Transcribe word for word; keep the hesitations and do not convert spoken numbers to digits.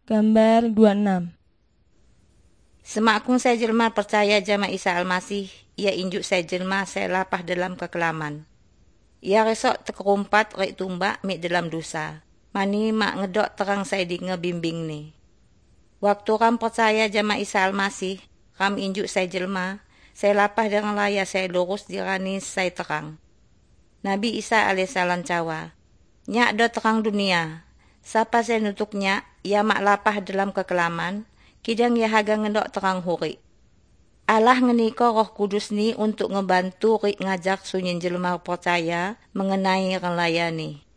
Gambar dua puluh enam. Semakung saya jelma percaya jama Isa Almasih, ia injuk saya jelma saya lapah dalam kekelaman. Ia resok terkerumpat rek tumbak mik dalam dosa. Mani mak ngedok terang saya di ngebimbing ni. Waktu ram percaya jama Isa Almasih, ram injuk saya jelma, saya lapah dengan laya saya lurus dirani saya terang. Nabi Isa alaihissalam cawa, nyak do terang dunia. Siapa saya nutuknya, ia mak lapah dalam kekelaman, kidang ia haga ngendok terang huri. Allah ngeniko Roh Kudus ni untuk ngebantu rik ngajak sunyin jelma percaya mengenai relaya ni.